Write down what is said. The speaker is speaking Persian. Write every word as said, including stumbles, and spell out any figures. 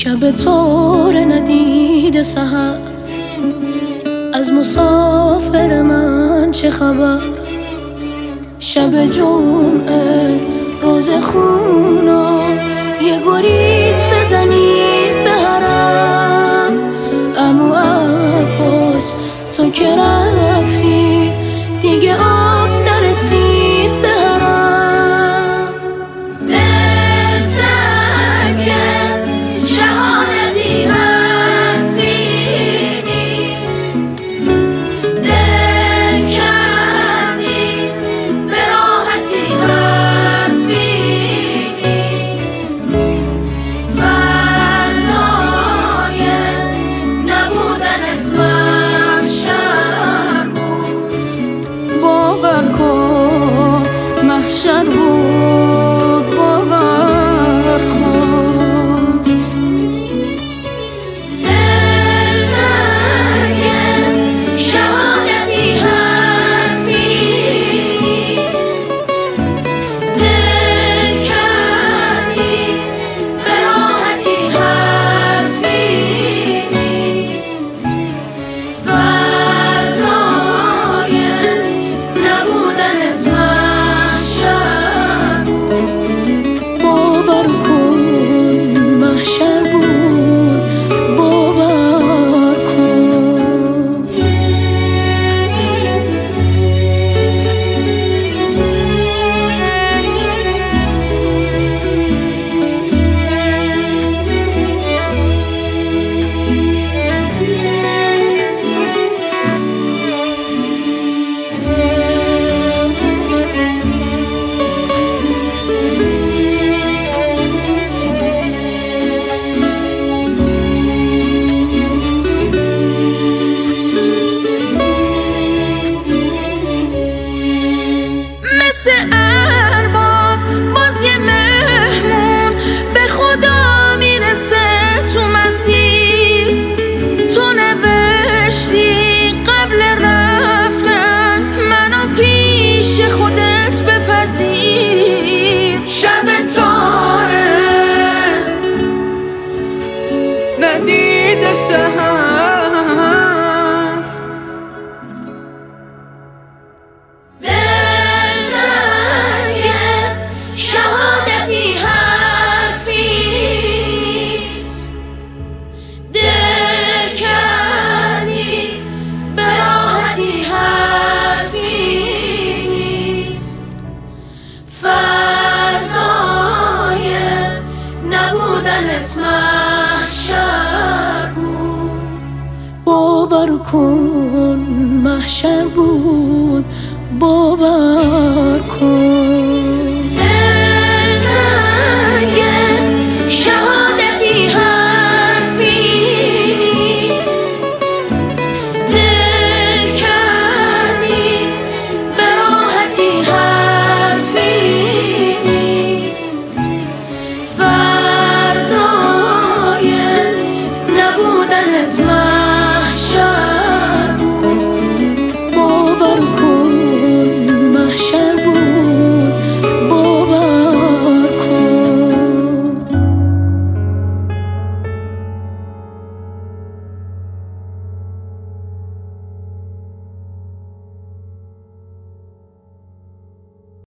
شب تار ندید سحر، از مسافر من چه خبر؟ شب جمعه روز خونا، یه گریز بزنید به حرم. عمو عباس تو که رفتی دیگه آب نرسید به حرم. دلتنگم شهادتی حرفی نیست، دل کردی به راحتی حرفی نیست. فردای نبودنت محشر بود، باور کن محشر بود، باور کن. دلتنگم شهادتی حرفی نیست، دل کردی به راحتی حرفی نیست. فردای نبودنت محشر بود، باور کن محشر بود، باور کن. مثل ارباب باز یه مهمون به خدا میرسه تو مسیر. تو نوشتی قبل رفتن منو پیش خودت بپذیر. شب تاره ندید سحر، دلتنگم شهادتی حرفی نیست، دل کردی به راحتی حرفی نیست. فردای نبودنت محشر بود، باور کن محشر بود، باور کن. دلتنگم شهادتی حرفی نیست، دل کردی به راحتی حرفی نیست. فردای نبودنت